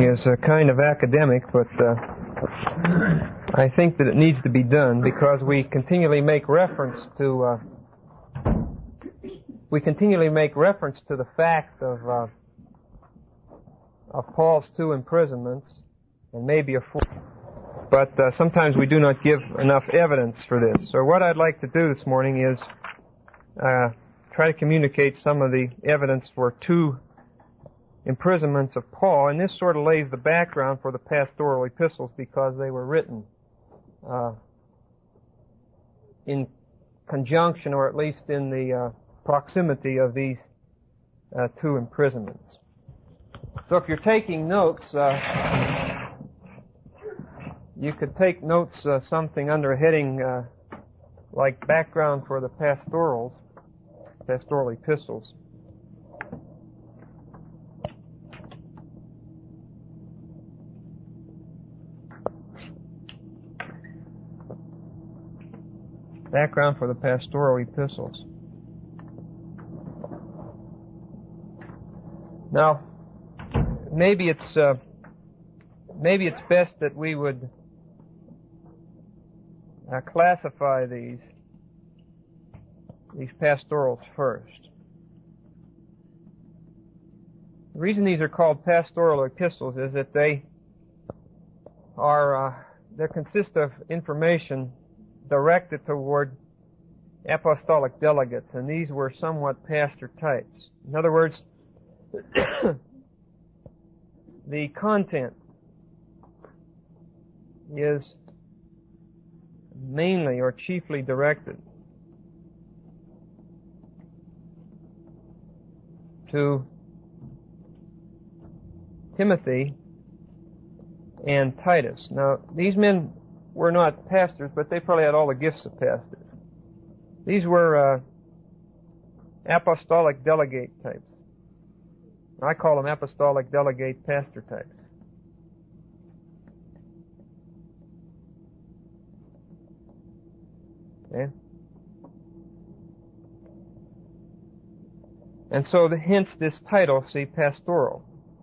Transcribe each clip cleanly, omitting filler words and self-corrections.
is kind of academic, but I think that it needs to be done because we continually make reference to the fact of Paul's 2 imprisonments and maybe a 4th. But sometimes we do not give enough evidence for this. So what I'd like to do this morning is try to communicate some of the evidence for 2 imprisonments of Paul, and this sort of lays the background for the pastoral epistles because they were written in conjunction, or at least in the proximity of these 2 imprisonments. So if you're taking notes, you could take notes something under a heading like background for the pastoral epistles. Background for the pastoral epistles. Now, maybe it's best that we would classify these pastorals first. The reason these are called pastoral epistles is that they consist of information directed toward apostolic delegates, and these were somewhat pastor types. In other words, the content is mainly or chiefly directed to Timothy and Titus. Now, these men were not pastors, but they probably had all the gifts of pastors. These were apostolic delegate types. I call them apostolic delegate pastor types. Okay? And so hence this title, see, pastoral.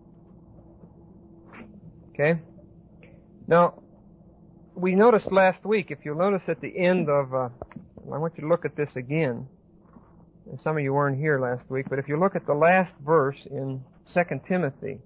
Okay? Now, we noticed last week, if you'll notice at the end of, I want you to look at this again, and some of you weren't here last week, but if you look at the last verse in 2 Timothy,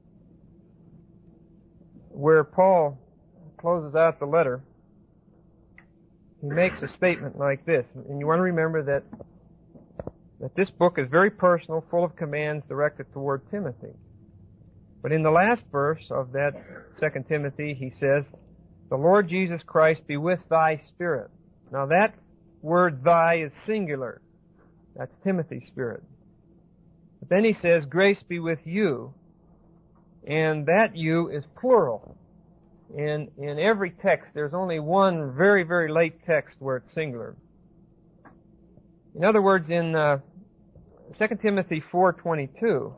where Paul closes out the letter, he makes a statement like this, and you want to remember that this book is very personal, full of commands directed toward Timothy. But in the last verse of that 2 Timothy, he says, "The Lord Jesus Christ be with thy spirit." Now that word "thy" is singular. That's Timothy's spirit. But then he says, "Grace be with you," and that "you" is plural. In every text, there's only one very, very late text where it's singular. In other words, in 2 Timothy 4:22,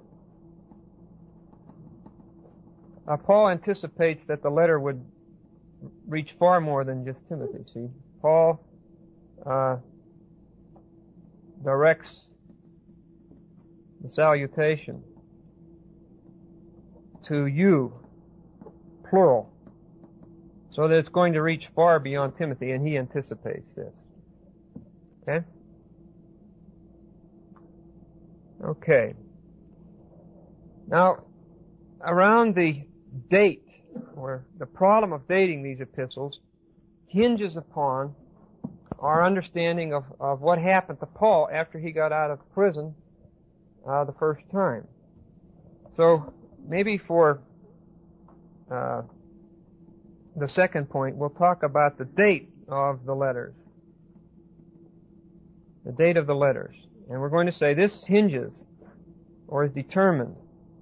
Paul anticipates that the letter would reach far more than just Timothy. See, Paul directs the salutation to you, plural, so that it's going to reach far beyond Timothy, and he anticipates this. Okay? Okay. Now, around the date, or the problem of dating these epistles, hinges upon our understanding of what happened to Paul after he got out of prison the first time. So, maybe for the second point, we'll talk about the date of the letters. The date of the letters. And we're going to say this hinges, or is determined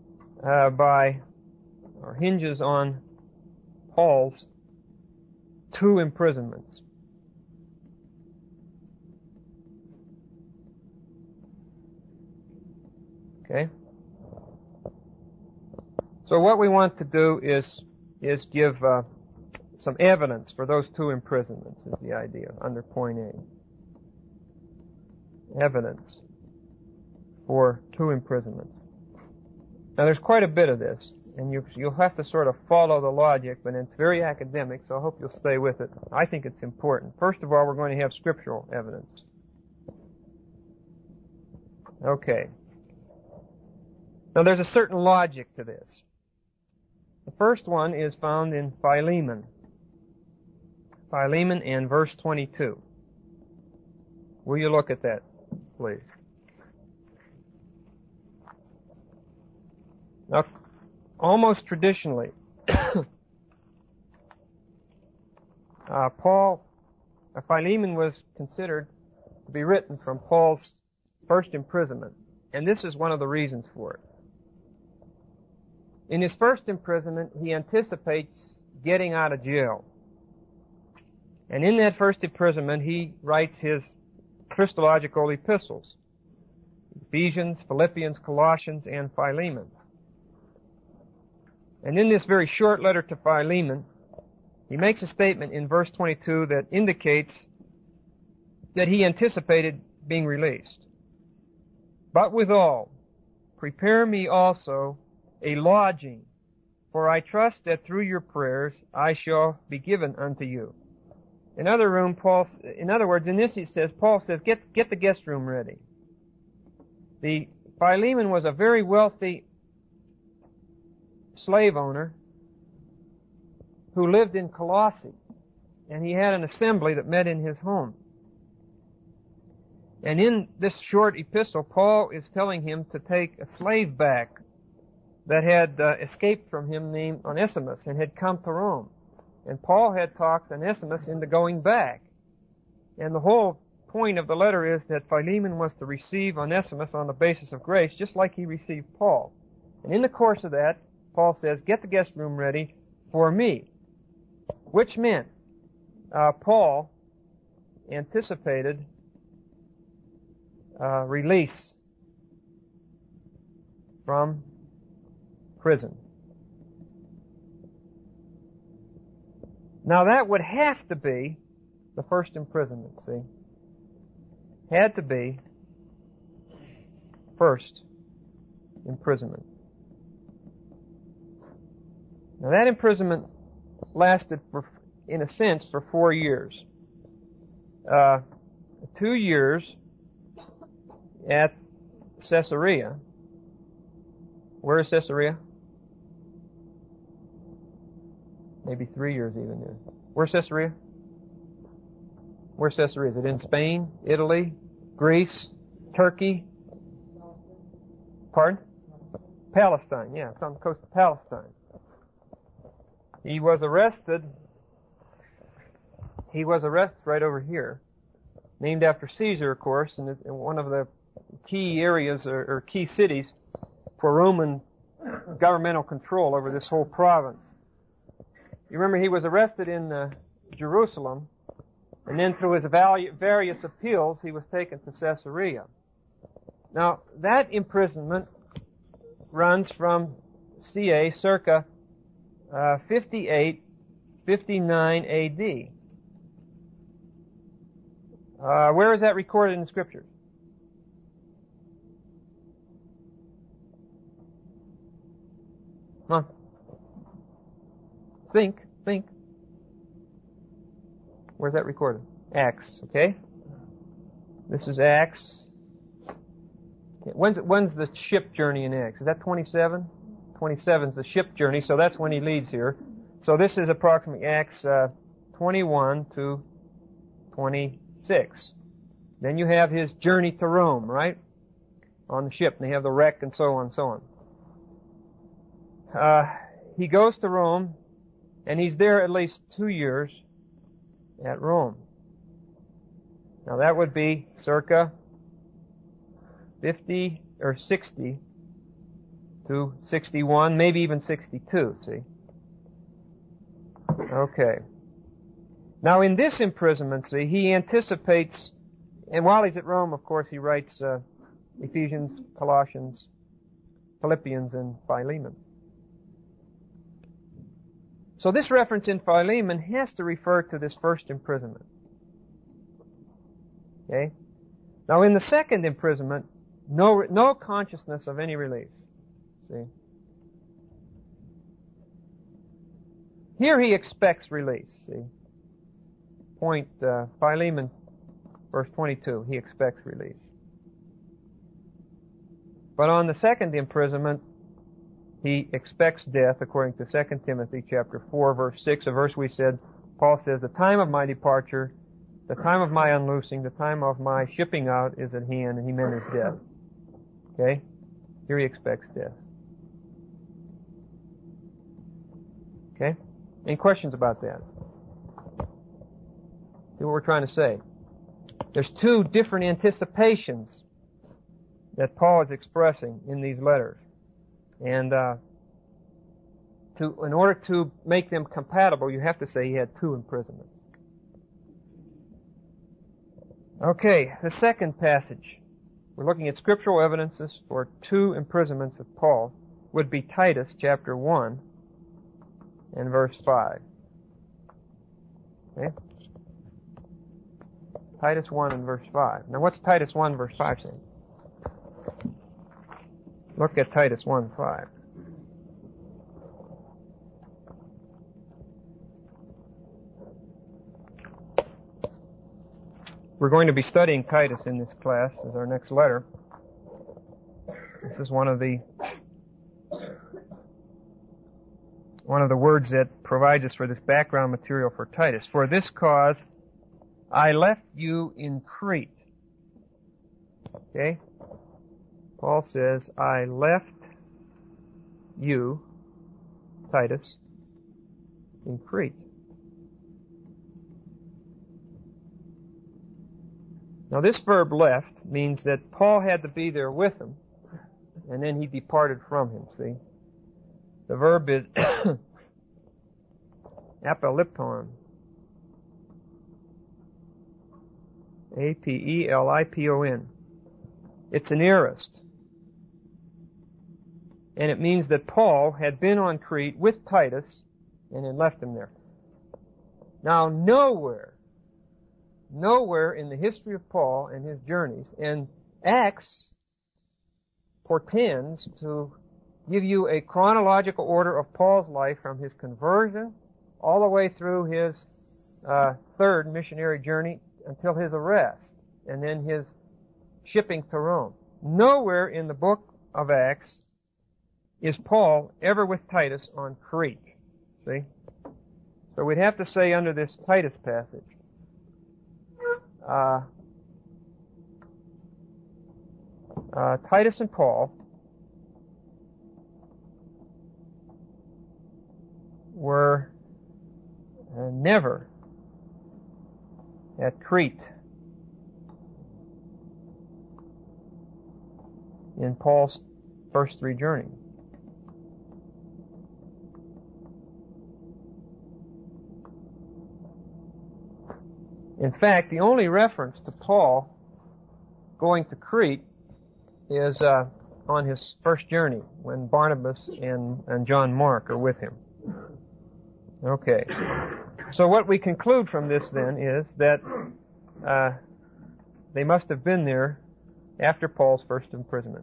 hinges on Paul's 2 imprisonments. Okay? So what we want to do is give some evidence for those 2 imprisonments, is the idea, under point A. Evidence for 2 imprisonments. Now there's quite a bit of this, And you'll have to sort of follow the logic, but it's very academic, so I hope you'll stay with it. I think it's important. First of all, we're going to have scriptural evidence. Okay. Now there's a certain logic to this. The first one is found in Philemon. Philemon and verse 22. Will you look at that, please? Now, almost traditionally, Philemon was considered to be written from Paul's first imprisonment, and this is one of the reasons for it. In his first imprisonment, he anticipates getting out of jail. And in that first imprisonment, he writes his Christological epistles, Ephesians, Philippians, Colossians, and Philemon. And in this very short letter to Philemon, he makes a statement in verse 22 that indicates that he anticipated being released. But withal, prepare me also a lodging, for I trust that through your prayers I shall be given unto you. In other words, in this Paul says, get the guest room ready. The Philemon was a very wealthy slave owner who lived in Colossae, and he had an assembly that met in his home. And in this short epistle, Paul is telling him to take a slave back that had escaped from him named Onesimus and had come to Rome. And Paul had talked Onesimus into going back. And the whole point of the letter is that Philemon was to receive Onesimus on the basis of grace, just like he received Paul. And in the course of that, Paul says, get the guest room ready for me. Which meant Paul anticipated release from prison. Now that would have to be the first imprisonment, see? Had to be first imprisonment. Now that imprisonment lasted in a sense for 4 years. 2 years at Caesarea. Where is Caesarea? Maybe 3 years even there. Where's Caesarea? Where's Caesarea? Is it in Spain, Italy, Greece, Turkey? Pardon? Palestine, yeah, it's on the coast of Palestine. He was arrested right over here, named after Caesar, of course, and one of the key areas or key cities for Roman governmental control over this whole province. You remember he was arrested in Jerusalem, and then through his various appeals, he was taken to Caesarea. Now, that imprisonment runs from ca. circa 58, 59 A.D. Where is that recorded in the Scriptures? Come on. Think. Where's that recorded? Acts, okay? This is Acts. Okay. When's the ship journey in Acts? Is that 27? 27 is the ship journey, so that's when he leaves here. So this is approximately Acts 21 to 26. Then you have his journey to Rome, right? On the ship, and they have the wreck and so on and so on. He goes to Rome, and he's there at least 2 years at Rome. Now that would be circa 50 or 60 to 61, maybe even 62, see? Okay. Now in this imprisonment, see, he anticipates, and while he's at Rome, of course, he writes Ephesians, Colossians, Philippians, and Philemon. So this reference in Philemon has to refer to this first imprisonment. Okay? Now in the second imprisonment, no consciousness of any release. See? Here he expects release. See? Point Philemon, verse 22, he expects release. But on the second imprisonment, he expects death, according to 2 Timothy chapter 4, verse 6, a verse we said, Paul says, the time of my departure, the time of my unloosing, the time of my shipping out is at hand, and he meant his death. Okay? Here he expects death. Okay? Any questions about that? See what we're trying to say. There's two different anticipations that Paul is expressing in these letters. And in order to make them compatible, you have to say he had two imprisonments. Okay, the second passage. We're looking at scriptural evidences for two imprisonments of Paul. Would be Titus chapter 1 and verse 5. Okay? Titus 1 and verse 5. Now what's Titus 1 verse 5 saying? Look at Titus 1, 5. We're going to be studying Titus in this class as our next letter. This is one of the words that provides us for this background material for Titus. For this cause I left you in Crete. Okay? Paul says, I left you, Titus, in Crete. Now this verb left means that Paul had to be there with him, and then he departed from him, see? The verb is apelipton. A-P-E-L-I-P-O-N. It's an aorist. And it means that Paul had been on Crete with Titus and had left him there. Now, nowhere in the history of Paul and his journeys, and Acts portends to give you a chronological order of Paul's life from his conversion all the way through his third missionary journey until his arrest, and then his shipping to Rome. Nowhere in the book of Acts is Paul ever with Titus on Crete. See? So we'd have to say under this Titus passage, Titus and Paul were never at Crete in Paul's first three journeys. In fact, the only reference to Paul going to Crete is on his first journey when Barnabas and John Mark are with him. Okay. So what we conclude from this then is that they must have been there after Paul's first imprisonment.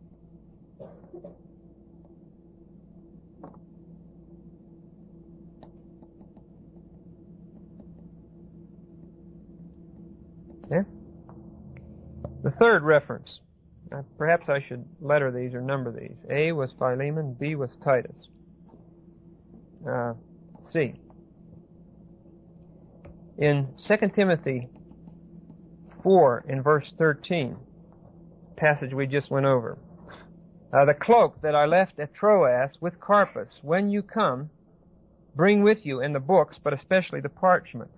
Okay? The third reference. Perhaps I should letter these or number these. A was Philemon, B was Titus. C. In 2 Timothy 4 in verse 13, passage we just went over, the cloak that I left at Troas with Carpus, when you come, bring with you, and the books, but especially the parchments.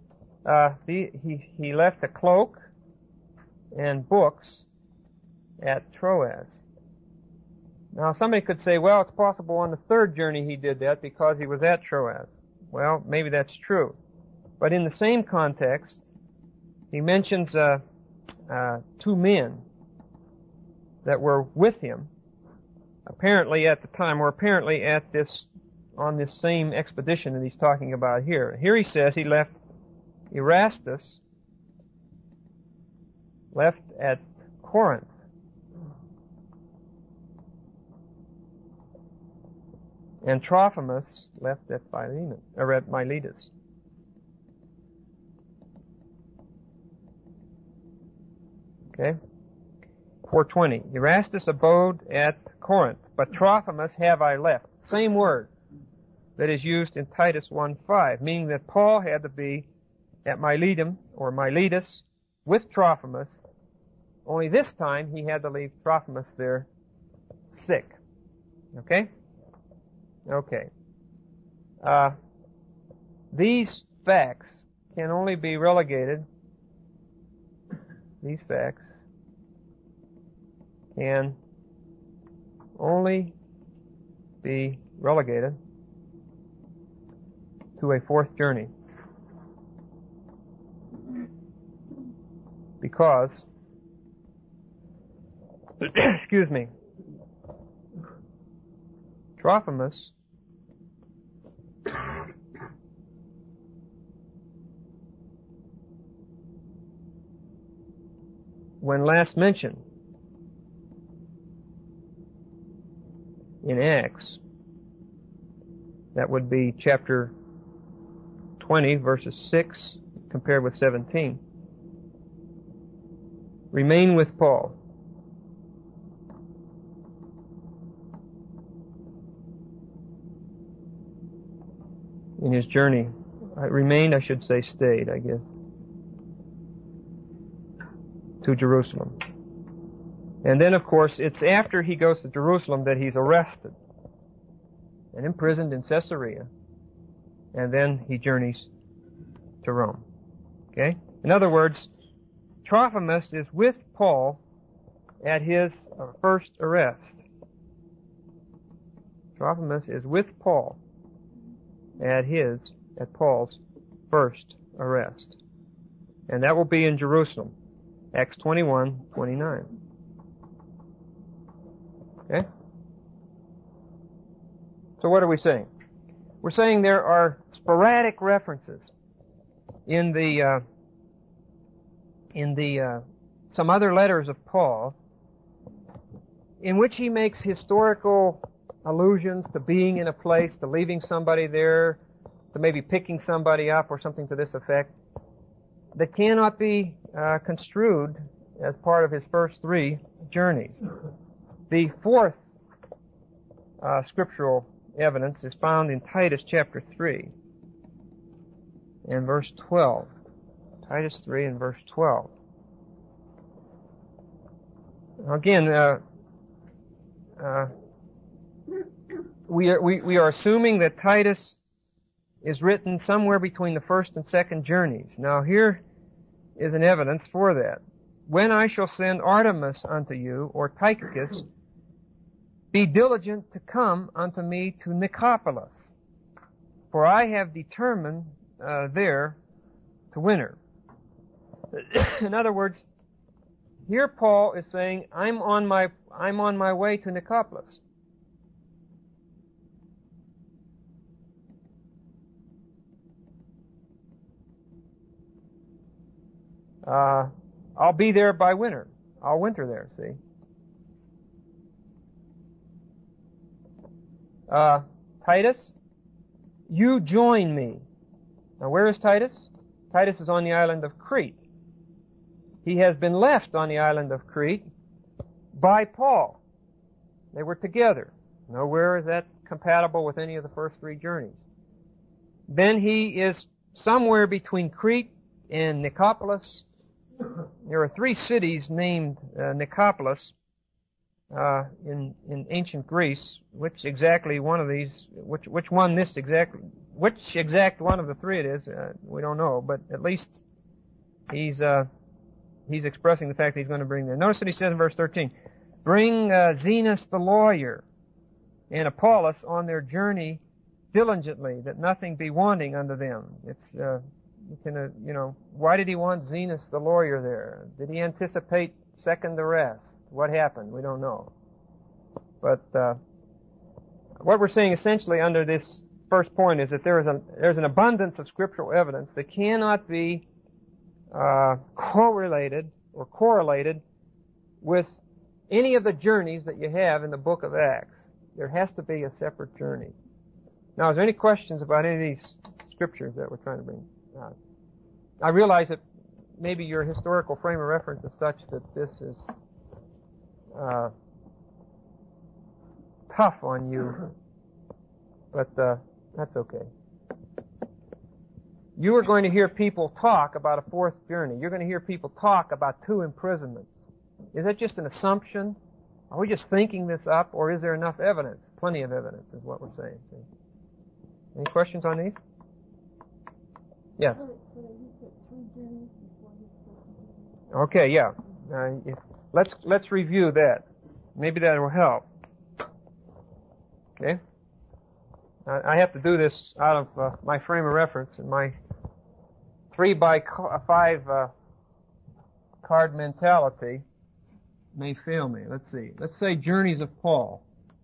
He left a cloak and books at Troas. Now somebody could say, well, it's possible on the third journey he did that because he was at Troas. Well, maybe that's true. But in the same context, he mentions two men that were with him, apparently at the time, or apparently on this same expedition that he's talking about here. Here he says he left Erastus, left at Corinth. and Trophimus left at Philemon, or at Miletus. Okay? 4:20. Erastus abode at Corinth, but Trophimus have I left. Same word that is used in Titus 1:5, meaning that Paul had to be at Miletum, or Miletus, with Trophimus, only this time he had to leave Trophimus there sick. Okay? Okay. These facts can only be relegated, these facts can only be relegated to a fourth journey. Because, excuse me, Trophimus when last mentioned in Acts, that would be chapter 20, verses 6 compared with 17, remain with Paul. In his journey. Remained, I should say, stayed, I guess, to Jerusalem. And then, of course, it's after he goes to Jerusalem that he's arrested and imprisoned in Caesarea. And then he journeys to Rome. Okay? In other words, Trophimus is with Paul at his first arrest. Trophimus is with Paul at Paul's first arrest. And that will be in Jerusalem. Acts 21:29. Okay? So what are we saying? We're saying there are sporadic references in some other letters of Paul in which he makes historical allusions to being in a place, to leaving somebody there, to maybe picking somebody up or something to this effect, that cannot be construed as part of his first three journeys. The fourth scriptural evidence is found in Titus chapter 3 and verse 12. Titus 3 and verse 12. Again, we are assuming that Titus is written somewhere between the first and second journeys. Now here is an evidence for that. When I shall send Artemas unto you, or Tychicus, be diligent to come unto me to Nicopolis, for I have determined there to winter. In other words, here Paul is saying, I'm on my way to Nicopolis. I'll be there by winter. I'll winter there, see. Titus, you join me. Now where is Titus? Titus is on the island of Crete. He has been left on the island of Crete by Paul. They were together. Nowhere is that compatible with any of the first three journeys. Then he is somewhere between Crete and Nicopolis. There are three cities named Nicopolis in ancient Greece. Which exact one of the three it is, we don't know. But at least he's expressing the fact that he's going to bring them. Notice that he says in verse 13, bring Zenas the lawyer and Apollos on their journey diligently, that nothing be wanting unto them. It's why did he want Zenas the lawyer there? Did he anticipate second arrest? What happened? We don't know. But what we're saying essentially under this first point is that there's an abundance of scriptural evidence that cannot be correlated with any of the journeys that you have in the book of Acts. There has to be a separate journey. Now, is there any questions about any of these scriptures that we're trying to bring out? I realize that maybe your historical frame of reference is such that this is tough on you, but that's okay. You are going to hear people talk about a fourth journey. You're going to hear people talk about 2 imprisonments. Is that just an assumption? Are we just thinking this up, or is there enough evidence? Plenty of evidence is what we're saying. See? Any questions on these? Yes. Okay, yeah. Let's review that. Maybe that will help. Okay. I have to do this out of my frame of reference, and my 3x5 card mentality may fail me. Let's see. Let's say Journeys of Paul.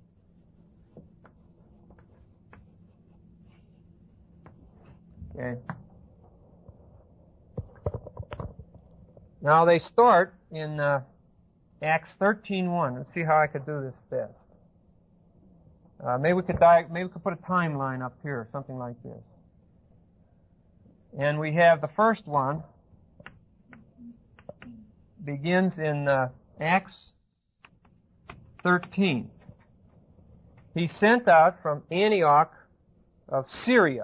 Okay. Now they start in Acts 13:1. Let's see how I could do this best. Maybe we could put a timeline up here, something like this. And we have the first one begins in Acts 13. He sent out from Antioch of Syria.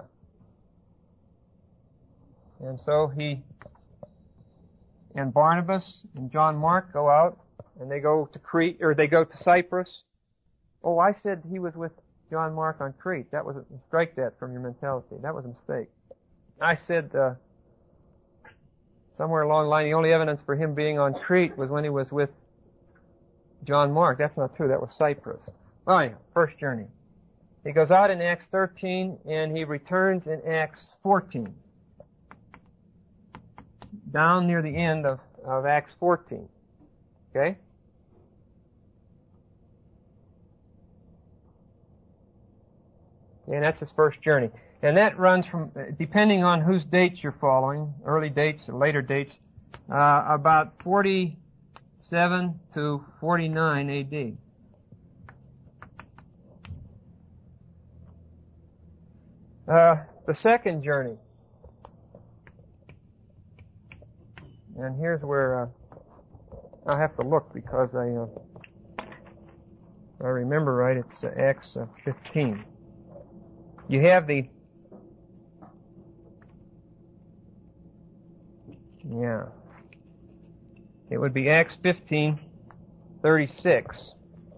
And so he and Barnabas and John Mark go out, and they go to Crete, or they go to Cyprus. Oh, I said he was with John Mark on Crete. That was strike that from your mentality. That was a mistake. I said somewhere along the line, the only evidence for him being on Crete was when he was with John Mark. That's not true. That was Cyprus. Oh, yeah, first journey. He goes out in Acts 13, and he returns in Acts 14. Down near the end of Acts 14. Okay? And that's his first journey. And that runs from, depending on whose dates you're following, early dates or later dates, about 47 to 49 A.D. The second journey. And here's where I have to look because I remember right. It's Acts 15. You have the it would be Acts 15:36.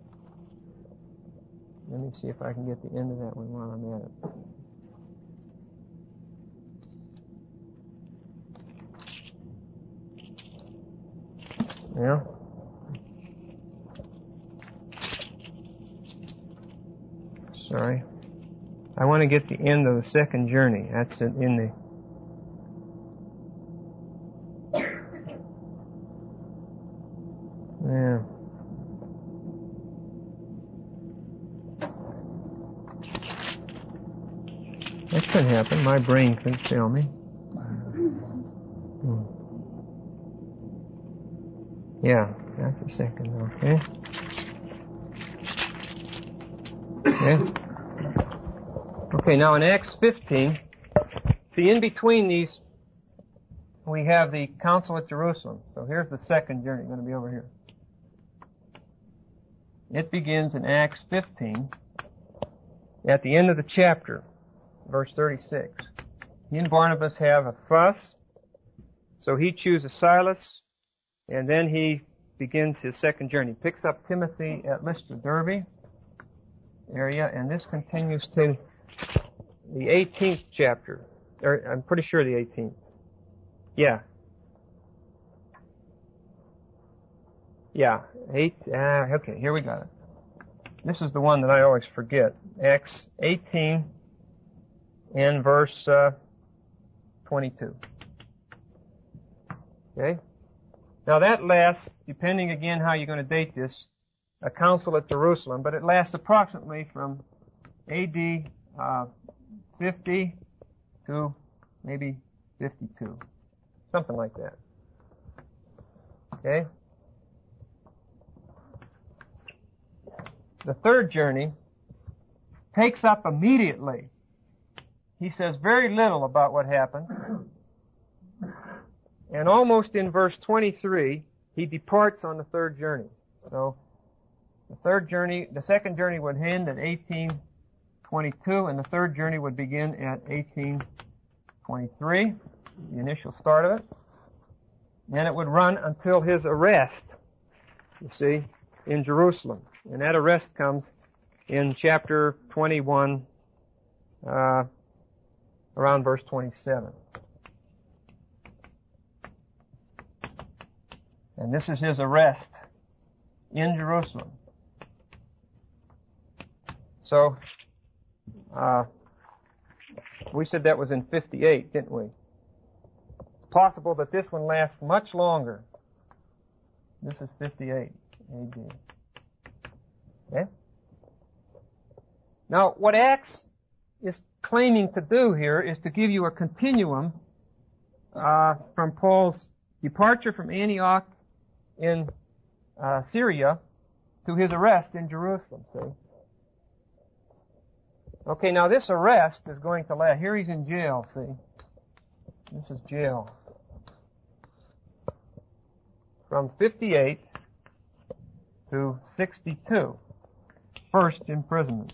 Let me see if I can get the end of that one while I'm at it. Yeah. Sorry. I want to get the end of the second journey. That's in the... Yeah. That could happen. My brain could fail me. Yeah, that's the second, okay. Okay. Okay, now in Acts 15, see, in between these, we have the council at Jerusalem. So here's the second journey, going to be over here. It begins in Acts 15, at the end of the chapter, verse 36. He and Barnabas have a fuss, so he chooses Silas, and then he begins his second journey. Picks up Timothy at Lystra Derbe area, and this continues to the 18th chapter. Or I'm pretty sure the 18th. Yeah. Yeah. Okay, here we got it. This is the one that I always forget. Acts 18 and verse 22. Okay? Now that lasts, depending again how you're going to date this, a council at Jerusalem, but it lasts approximately from A.D. 50 to maybe 52. Something like that. Okay? The third journey takes up immediately he says very little about what happened. And almost in verse 23, he departs on the third journey. So the second journey would end at 1822, and the third journey would begin at 1823, the initial start of it. And it would run until his arrest, you see, in Jerusalem. And that arrest comes in chapter 21, around verse 27. And this is his arrest in Jerusalem. So, we said that was in 58, didn't we? It's possible that this one lasts much longer. This is 58 AD. Okay? Now, what Acts is claiming to do here is to give you a continuum from Paul's departure from Antioch in Syria to his arrest in Jerusalem, see? Okay, now this arrest is going to last. Here he's in jail, see? This is jail. From 58 to 62. First imprisonment.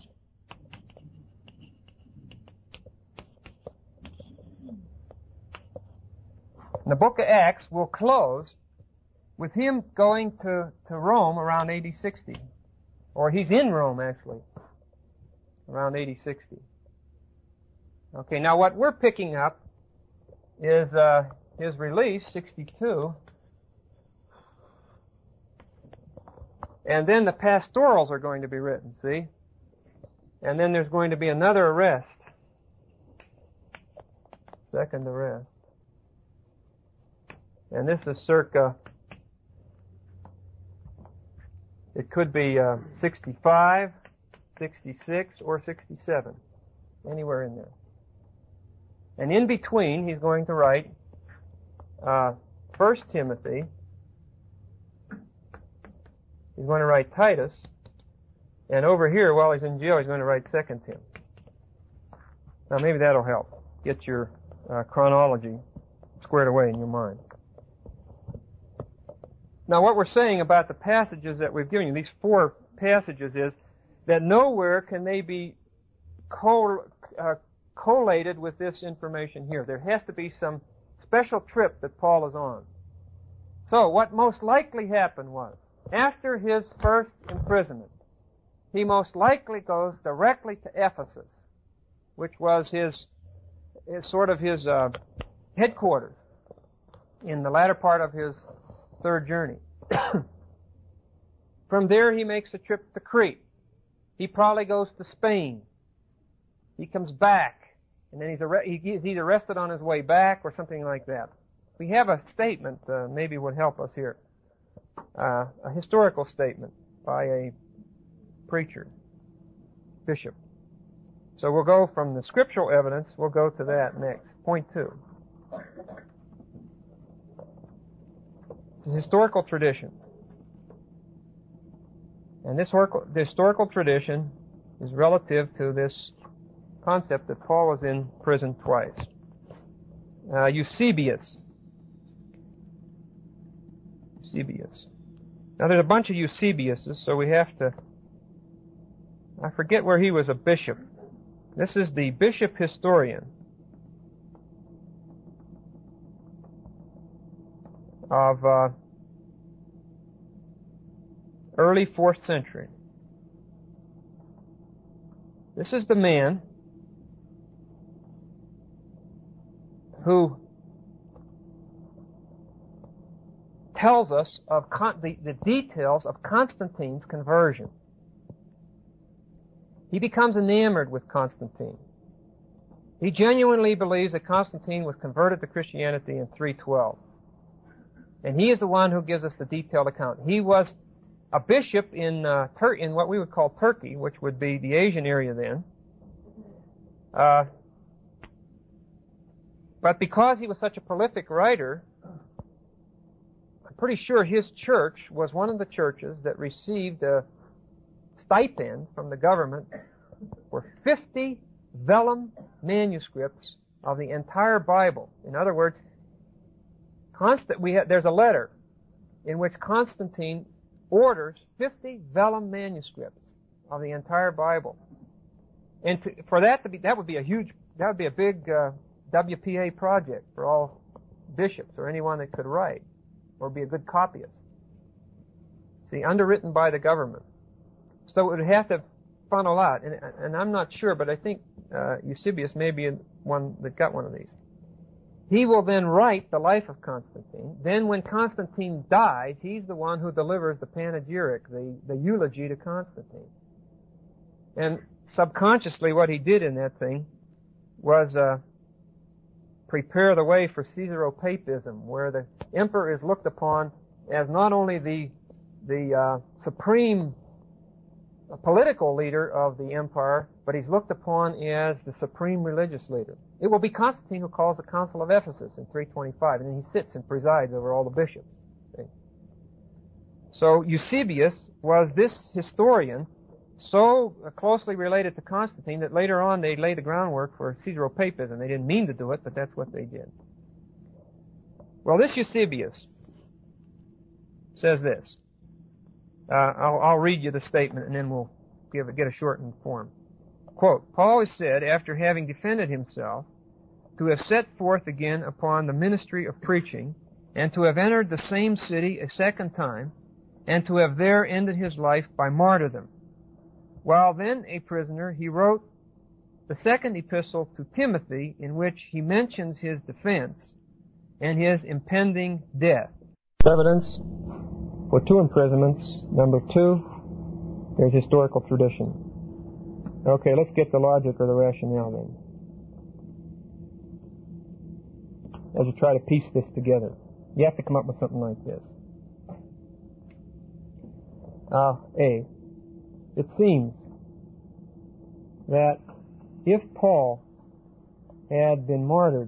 And the book of Acts will close with him going to Rome around AD 60. Or he's in Rome, actually, around AD 60. Okay, now what we're picking up is his release, 62. And then the pastorals are going to be written, see? And then there's going to be another arrest. Second arrest. And this is circa, it could be 65, 66, or 67. Anywhere in there. And in between, he's going to write 1 Timothy. He's going to write Titus. And over here, while he's in jail, he's going to write 2 Timothy. Now, maybe that'll help get your chronology squared away in your mind. Now, what we're saying about the passages that we've given you, these 4 passages, is that nowhere can they be collated with this information here. There has to be some special trip that Paul is on. So, what most likely happened was, after his first imprisonment, he most likely goes directly to Ephesus, which was his headquarters in the latter part of his third journey. From there, he makes a trip to Crete. He probably goes to Spain. He comes back, and then he's either arrested on his way back or something like that. We have a statement, maybe would help us here. A historical statement by a preacher, bishop. So we'll go from the scriptural evidence, we'll go to that next. Point 2. It's a historical tradition. And this historical tradition is relative to this concept that Paul was in prison twice. Eusebius. Now there's a bunch of Eusebiuses, so we have to... I forget where he was a bishop. This is the bishop historian of early 4th century. This is the man who tells us of the details of Constantine's conversion. He becomes enamored with Constantine. He genuinely believes that Constantine was converted to Christianity in 312. And he is the one who gives us the detailed account. He was a bishop in what we would call Turkey, which would be the Asian area then. But because he was such a prolific writer, I'm pretty sure his church was one of the churches that received a stipend from the government for 50 vellum manuscripts of the entire Bible. In other words, there's a letter in which Constantine orders 50 vellum manuscripts of the entire Bible. And that would be a big WPA project for all bishops or anyone that could write or be a good copyist. See, underwritten by the government. So it would have to funnel out. And I'm not sure, but I think Eusebius may be one that got one of these. He will then write the life of Constantine. Then when Constantine dies, he's the one who delivers the panegyric, the eulogy to Constantine. And subconsciously what he did in that thing was prepare the way for Caesaropapism, where the emperor is looked upon as not only the supreme political leader of the empire, but he's looked upon as the supreme religious leader. It will be Constantine who calls the Council of Ephesus in 325, and then he sits and presides over all the bishops. See? So Eusebius was this historian so closely related to Constantine that later on they laid the groundwork for Caesaropapism. They didn't mean to do it, but that's what they did. Well, this Eusebius says this. I'll read you the statement and then we'll get a shortened form. Quote, Paul is said, after having defended himself, to have set forth again upon the ministry of preaching, and to have entered the same city a second time, and to have there ended his life by martyrdom. While then a prisoner, he wrote the second epistle to Timothy, in which he mentions his defense and his impending death. Evidence for 2 imprisonments. Number 2, there's historical tradition. Okay, let's get the logic or the rationale then, as you try to piece this together. You have to come up with something like this. A. It seems that if Paul had been martyred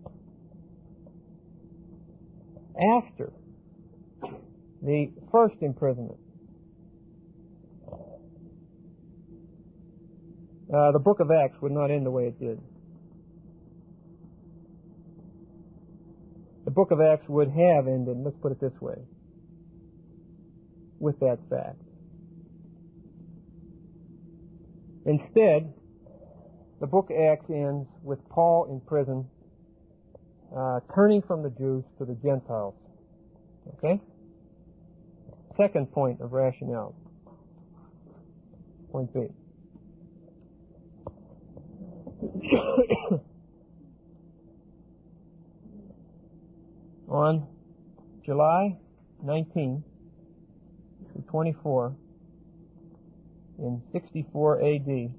after the first imprisonment, the book of Acts would not end the way it did. The book of Acts would have ended, let's put it this way, with that fact. Instead, the book of Acts ends with Paul in prison, turning from the Jews to the Gentiles. Okay? Second point of rationale. Point B. On July 19 to 24 in 64 A.D.,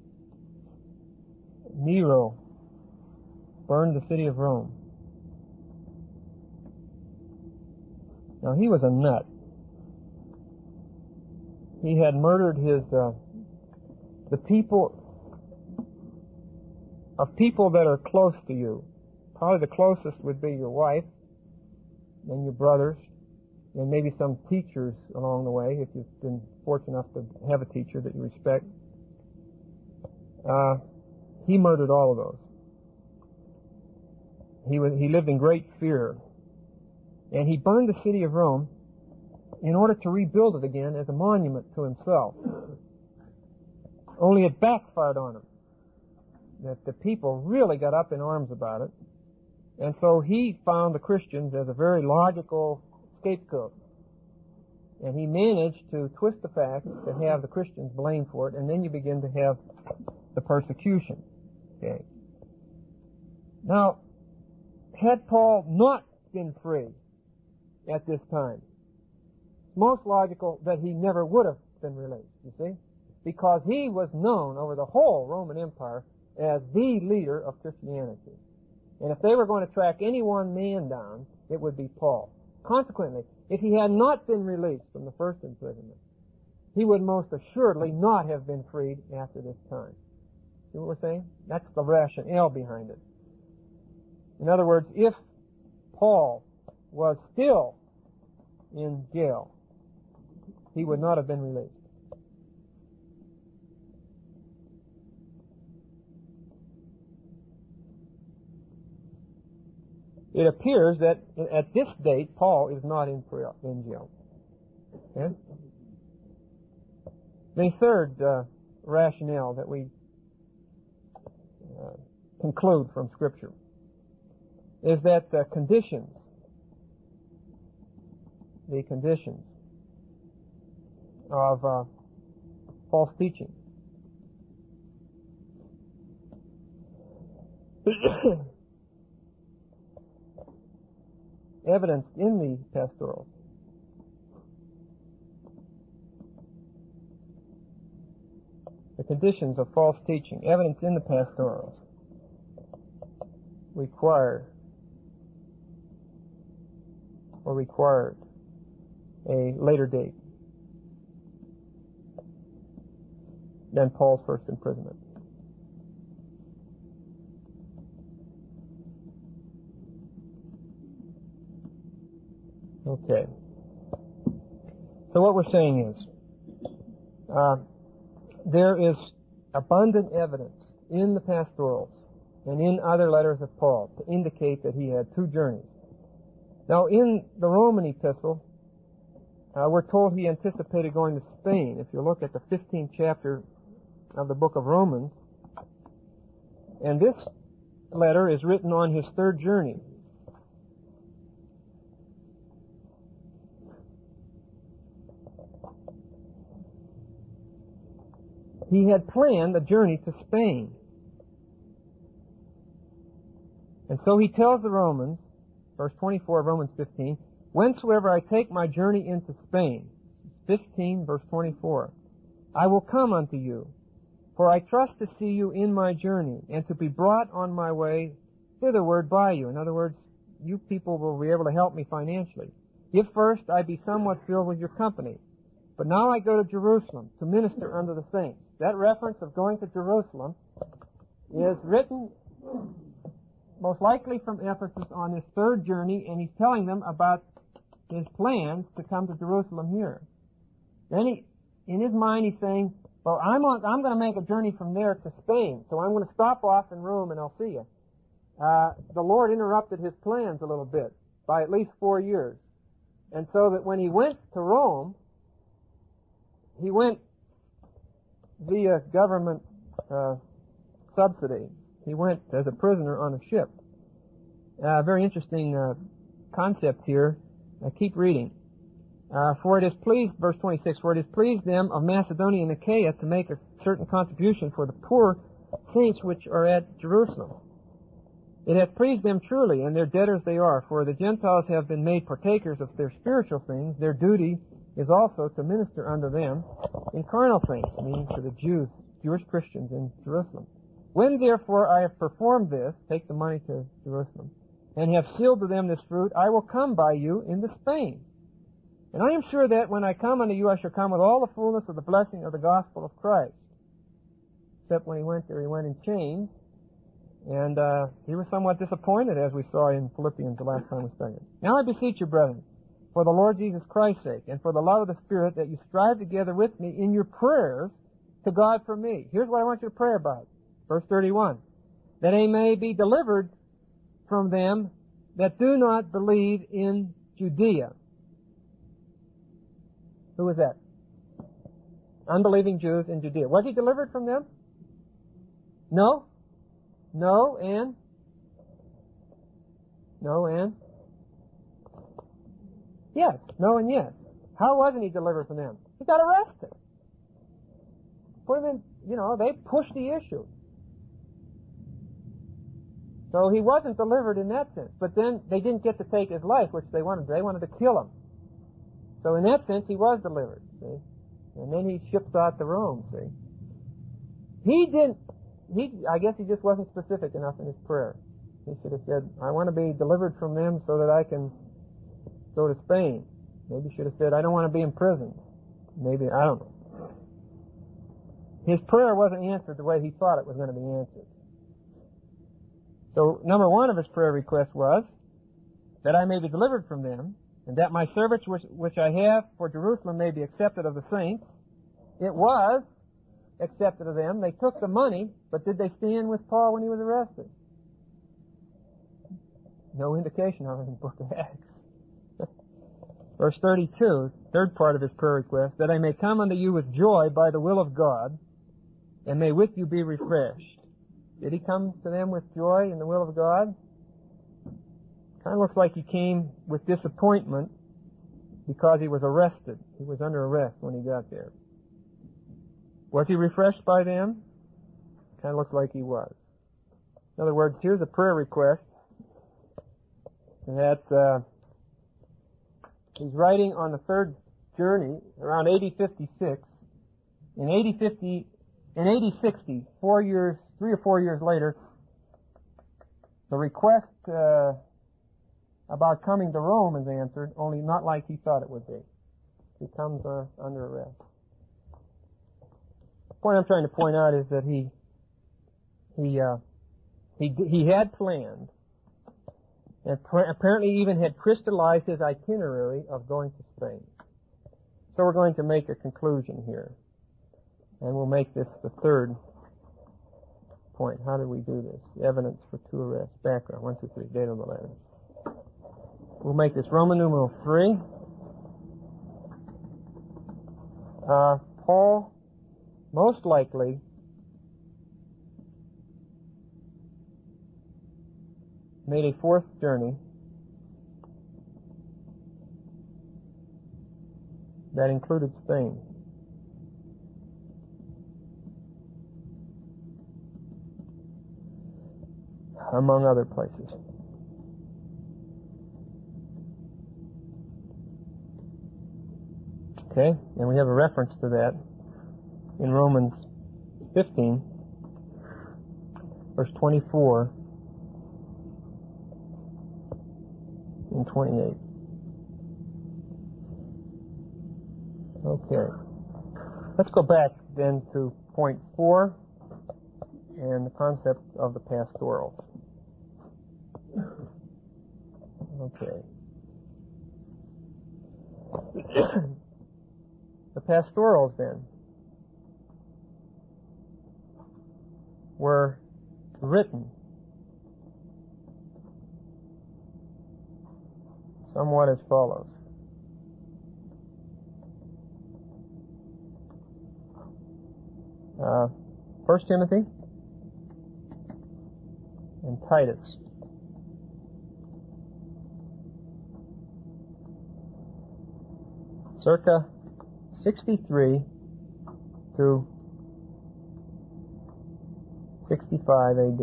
Nero burned the city of Rome. Now he was a nut. He had murdered the people that are close to you. Probably the closest would be your wife, and your brothers, and maybe some teachers along the way, if you've been fortunate enough to have a teacher that you respect. He murdered all of those. He lived in great fear. And he burned the city of Rome in order to rebuild it again as a monument to himself. Only it backfired on him. That the people really got up in arms about it. And so he found the Christians as a very logical scapegoat. And he managed to twist the facts to have the Christians blamed for it, and then you begin to have the persecution. Okay. Now, had Paul not been free at this time, it's most logical that he never would have been released, you see? Because he was known over the whole Roman Empire as the leader of Christianity. And if they were going to track any one man down, it would be Paul. Consequently, if he had not been released from the first imprisonment, he would most assuredly not have been freed after this time. See what we're saying? That's the rationale behind it. In other words, if Paul was still in jail, he would not have been released. it appears that at this date, Paul is not in jail. Okay? The third rationale that we conclude from Scripture is that the conditions of false teaching evidenced in the pastorals. The conditions of false teaching evidenced in the pastorals required a later date than Paul's first imprisonment. Okay. So what we're saying is, there is abundant evidence in the pastorals and in other letters of Paul to indicate that he had two journeys. Now, in the Roman epistle, we're told he anticipated going to Spain. If you look at the 15th chapter of the book of Romans, and this letter is written on his third journey. He had planned a journey to Spain. And so he tells the Romans, verse 24 of Romans 15, whensoever I take my journey into Spain, 15 verse 24, I will come unto you, for I trust to see you in my journey, and to be brought on my way thitherward by you. In other words, you people will be able to help me financially, if first I be somewhat filled with your company. But now I go to Jerusalem to minister unto the saints. That reference of going to Jerusalem is written most likely from Ephesus on his third journey, and he's telling them about his plans to come to Jerusalem here. Then in his mind he's saying, well, I'm going to make a journey from there to Spain, so I'm going to stop off in Rome and I'll see you. The Lord interrupted his plans a little bit by at least 4 years. And so that when he went to Rome, he went via government subsidy. He went as a prisoner on a ship. Very interesting concept here. I keep reading. For it is pleased, verse 26, for it is pleased them of Macedonia and Achaia to make a certain contribution for the poor saints which are at Jerusalem. It hath pleased them truly, and their debtors they are, for the Gentiles have been made partakers of their spiritual things. Their duty is also to minister unto them in carnal things, meaning to the Jewish Christians in Jerusalem. When therefore I have performed this, take the money to Jerusalem, and have sealed to them this fruit, I will come by you into Spain. And I am sure that when I come unto you, I shall come with all the fullness of the blessing of the gospel of Christ. Except when he went there, he went in chains, and he was somewhat disappointed, as we saw in Philippians the last time we studied. Now I beseech you, brethren, for the Lord Jesus Christ's sake, and for the love of the Spirit, that you strive together with me in your prayers to God for me. Here's what I want you to pray about. Verse 31. That I may be delivered from them that do not believe in Judea. Who was that? Unbelieving Jews in Judea. Was he delivered from them? No. No and? No and? Yes. No and yes. How wasn't he delivered from them? He got arrested. Put him in, they pushed the issue. So he wasn't delivered in that sense. But then they didn't get to take his life, which they wanted. They wanted to kill him. So in that sense, he was delivered, see? And then he shipped out to Rome, see? I guess he just wasn't specific enough in his prayer. He should have said, I want to be delivered from them so that I can go to Spain. Maybe he should have said, I don't want to be imprisoned. Maybe, I don't know. His prayer wasn't answered the way he thought it was going to be answered. So, number one of his prayer requests was, that I may be delivered from them, and that my service which I have for Jerusalem may be accepted of the saints. It was accepted of them. They took the money, but did they stand with Paul when he was arrested? No indication of it in the book of Acts. Verse 32, third part of his prayer request, that I may come unto you with joy by the will of God, and may with you be refreshed. Did he come to them with joy in the will of God? Kind of looks like he came with disappointment because he was arrested. He was under arrest when he got there. Was he refreshed by them? Kind of looks like he was. In other words, here's a prayer request that he's writing on the third journey around AD 56. In AD 60, 3 or 4 years later, the request about coming to Rome is answered, only not like he thought it would be. He comes under arrest. The point I'm trying to point out is that he had planned, and apparently even had crystallized his itinerary of going to Spain. So we're going to make a conclusion here, and we'll make this the third point. How did we do this? Evidence for 2 arrests. Background, 1, 2, 3, date of the letter. We'll make this Roman numeral 3. Paul, most likely, made a 4th journey that included Spain. Among other places. Okay, and we have a reference to that in Romans 15, verse 24 and 28. Okay, let's go back then to point 4 and the concept of the pastorals. Okay. The pastorals, then, were written somewhat as follows. First Timothy and Titus. Circa 63 to 65 AD.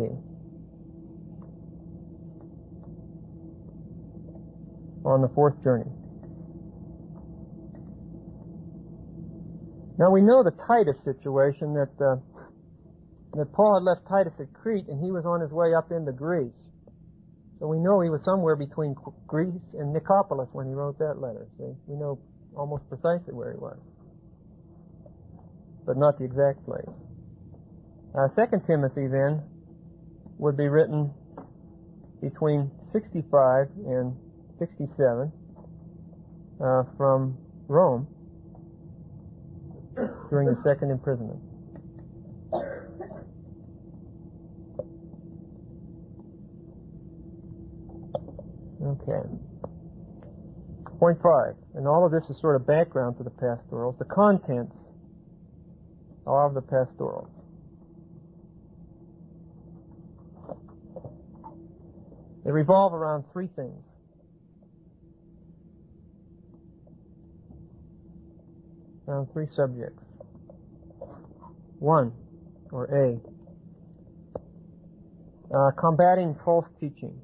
On the 4th journey. Now we know the Titus situation that Paul had left Titus at Crete and he was on his way up into Greece. So we know he was somewhere between Greece and Nicopolis when he wrote that letter. See, we know almost precisely where he was, but not the exact place. 2 Timothy then would be written between 65 and 67 from Rome during the second imprisonment. Okay. Point 5, and all of this is sort of background to the pastorals, the contents of the pastorals. They revolve around 3 things. Around 3 subjects. 1, or A, combating false teaching.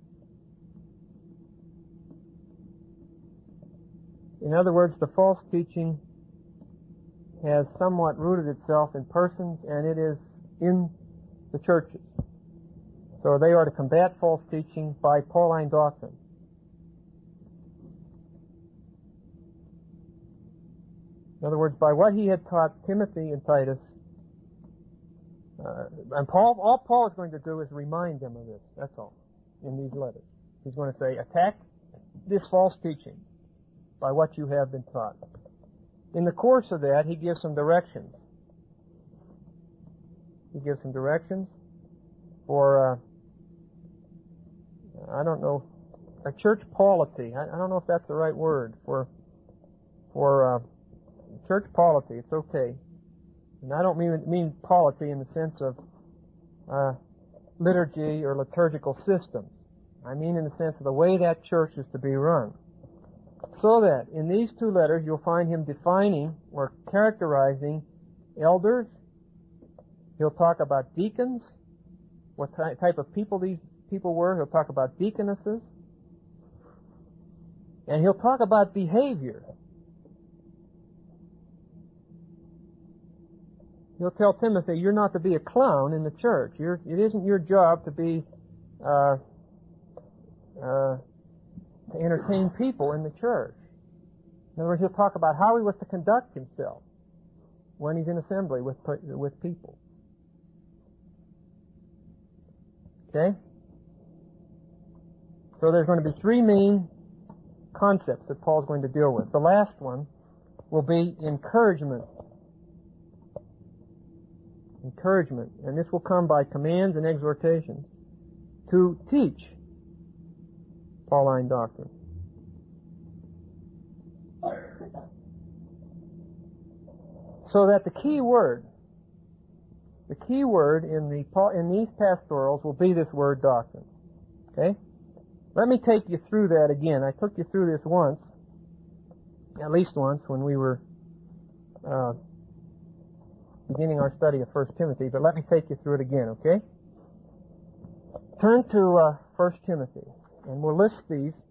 In other words, the false teaching has somewhat rooted itself in persons, and it is in the churches. So they are to combat false teaching by Pauline doctrine. In other words, by what he had taught Timothy and Titus, and all Paul is going to do is remind them of this. That's all, in these letters. He's going to say, attack this false teaching by what you have been taught. In the course of that, he gives some directions. He gives some directions for I don't know, a church polity. I don't know if that's the right word for church polity. It's okay. And I don't mean polity in the sense of liturgy or liturgical system. I mean in the sense of the way that church is to be run. So that in these two letters you'll find him defining or characterizing elders. He'll talk about deacons, what type of people these people were. He'll talk about deaconesses. And he'll talk about behavior. He'll tell Timothy, you're not to be a clown in the church. It isn't your job to be to entertain people in the church. In other words, he'll talk about how he was to conduct himself when he's in assembly with people. Okay? So there's going to be three main concepts that Paul's going to deal with. The last one will be encouragement. Encouragement. And this will come by commands and exhortations to teach Pauline doctrine. So that the key word in these pastorals will be this word doctrine. Okay? Let me take you through that again. I took you through this once, at least once, when we were beginning our study of 1 Timothy, but let me take you through it again, okay? Turn to 1 Timothy, and we'll list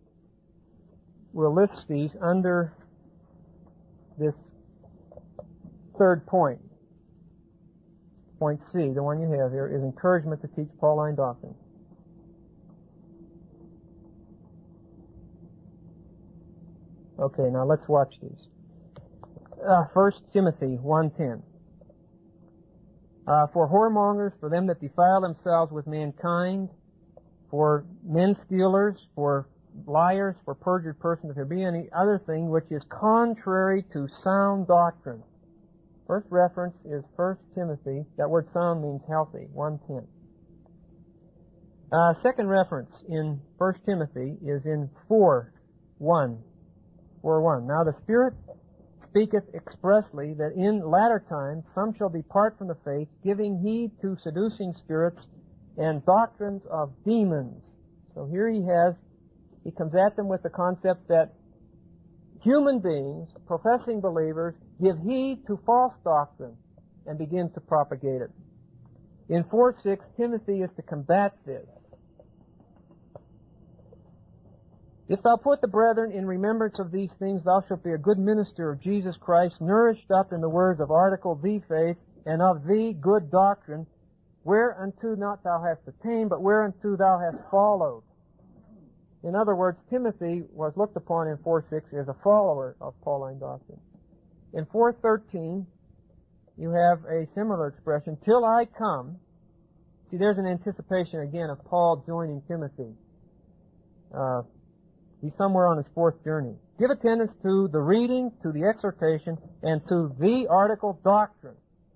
these under this third point. Point C, the one you have here, is encouragement to teach Pauline doctrine. Okay, now let's watch these. 1 Timothy 1:10. For whoremongers, for them that defile themselves with mankind, for men stealers, for liars, for perjured persons, if there be any other thing which is contrary to sound doctrine. First reference is 1 Timothy. That word sound means healthy, 1:10. Second reference in 1 Timothy is in 4:1. 4:1. Now the Spirit speaketh expressly that in latter times some shall depart from the faith, giving heed to seducing spirits and doctrines of demons. So here he comes at them with the concept that human beings, professing believers, give heed to false doctrine and begin to propagate it. In 4:6, Timothy is to combat this. If thou put the brethren in remembrance of these things, thou shalt be a good minister of Jesus Christ, nourished up in the words of article thee faith, and of thee good doctrine, whereunto not thou hast attained, but whereunto thou hast followed. In other words, Timothy was looked upon in 4:6 as a follower of Pauline doctrine. In 4:13, you have a similar expression, till I come. See, there's an anticipation again of Paul joining Timothy. He's somewhere on his fourth journey. Give attendance to the reading, to the exhortation, and to the article doctrine.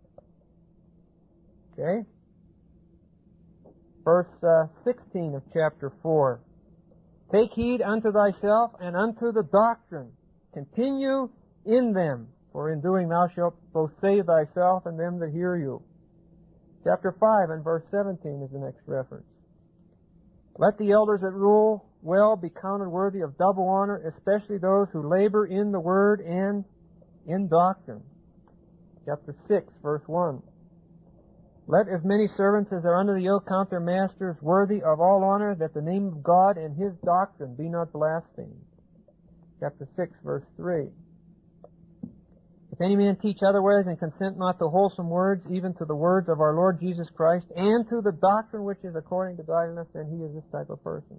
Okay? Verse 16 of chapter 4. Take heed unto thyself and unto the doctrine. Continue in them, for in doing thou shalt both save thyself and them that hear you. Chapter 5 and verse 17 is the next reference. Let the elders that rule well be counted worthy of double honor, especially those who labor in the word and in doctrine. Chapter 6, verse 1. Let as many servants as are under the yoke count their masters worthy of all honor, that the name of God and His doctrine be not blasphemed. Chapter 6, verse 3. If any man teach otherwise and consent not to wholesome words, even to the words of our Lord Jesus Christ, and to the doctrine which is according to godliness, then he is this type of person.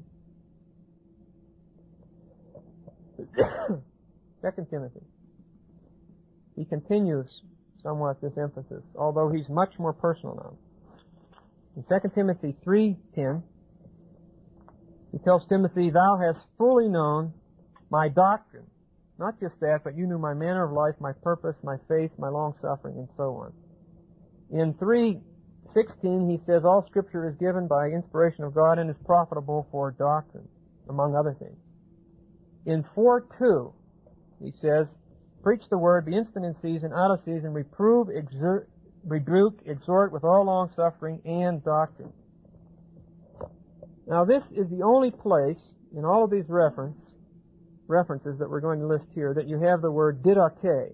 2 Timothy. He continues somewhat this emphasis, although he's much more personal now. In 2 Timothy 3:10, he tells Timothy, thou hast fully known my doctrine. Not just that, but you knew my manner of life, my purpose, my faith, my long-suffering, and so on. In 3:6, 16, he says, all Scripture is given by inspiration of God and is profitable for doctrine, among other things. In 4:2, he says, preach the word, be instant in season, out of season, reprove, rebuke, exhort with all long-suffering and doctrine. Now this is the only place in all of these references that we're going to list here that you have the word didache.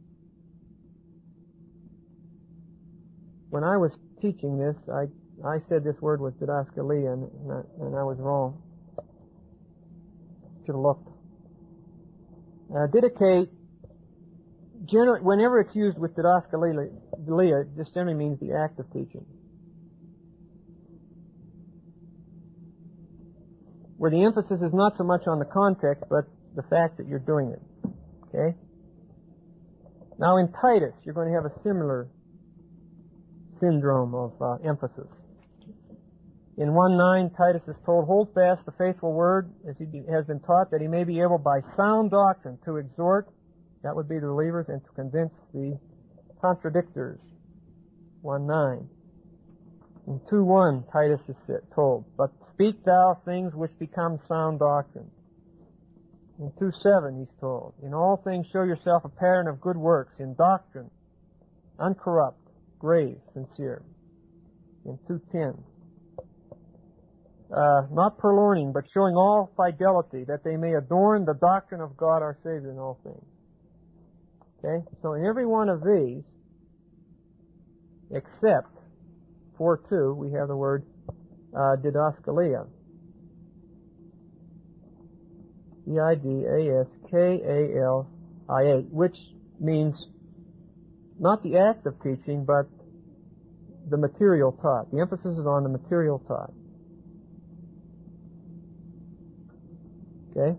When I was teaching this, I said this word was didaskalia, and I was wrong. Should have looked. Didache, whenever it's used with didaskalia, this generally means the act of teaching. Where the emphasis is not so much on the context, but the fact that you're doing it. Okay? Now in Titus, you're going to have a similar syndrome of emphasis. In 1:9, Titus is told, hold fast the faithful word as he has been taught, that he may be able by sound doctrine to exhort, that would be the believers, and to convince the contradictors. 1:9. In 2:1, Titus is told, but speak thou things which become sound doctrine. In 2:7, he's told, in all things show yourself a pattern of good works, in doctrine, uncorrupt, grave, sincere. In 2:10, not purloining, but showing all fidelity, that they may adorn the doctrine of God our Savior in all things. Okay? So in every one of these, except 4:2, we have the word didaskalia. didaskalia, which means not the act of teaching, but the material taught. The emphasis is on the material taught. Okay?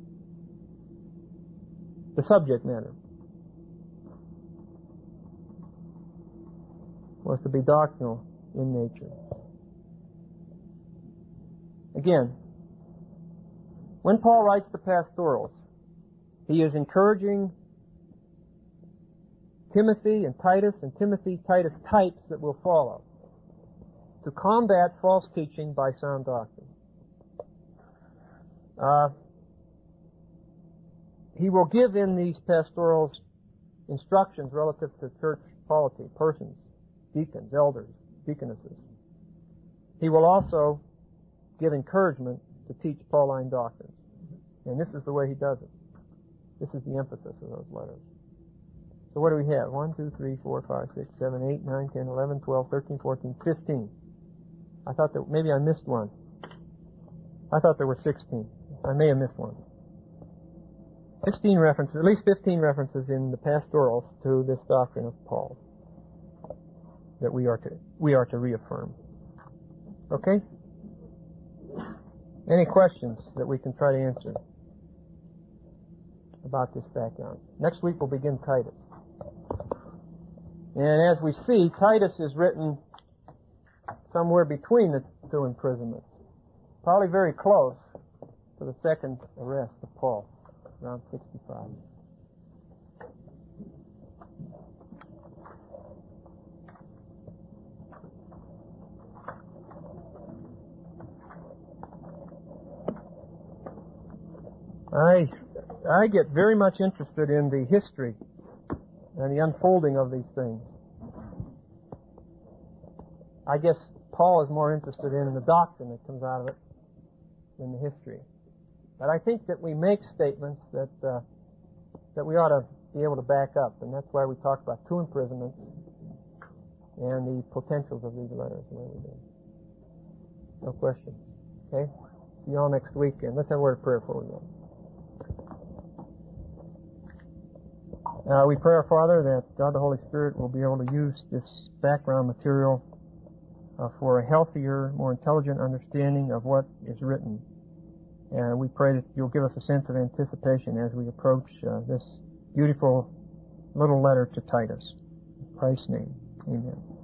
The subject matter was to be doctrinal in nature. Again, when Paul writes the pastorals, he is encouraging Timothy and Titus Titus types that will follow to combat false teaching by sound doctrine. He will give in these pastorals instructions relative to church polity, persons, deacons, elders, deaconesses. He will also give encouragement to teach Pauline doctrines. And this is the way he does it. This is the emphasis of those letters. So what do we have? 1, 2, 3, 4, 5, 6, 7, 8, 9, 10, 11, 12, 13, 14, 15. I thought that maybe I missed one. I thought there were 16. I may have missed one. 16 references, at least 15 references in the pastorals to this doctrine of Paul that we are to reaffirm. Okay? Any questions that we can try to answer about this background? Next week we'll begin Titus. And as we see, Titus is written somewhere between the two imprisonments. Probably very close to the second arrest of Paul, around 65. I get very much interested in the history and the unfolding of these things. I guess Paul is more interested in the doctrine that comes out of it than the history. But I think that we make statements that we ought to be able to back up, and that's why we talk about two imprisonments and the potentials of these letters the way we do. No question. Okay? See you all next week, and let's have a word of prayer before we go. We pray, our Father, that God the Holy Spirit will be able to use this background material for a healthier, more intelligent understanding of what is written. And we pray that you'll give us a sense of anticipation as we approach this beautiful little letter to Titus. In Christ's name, amen.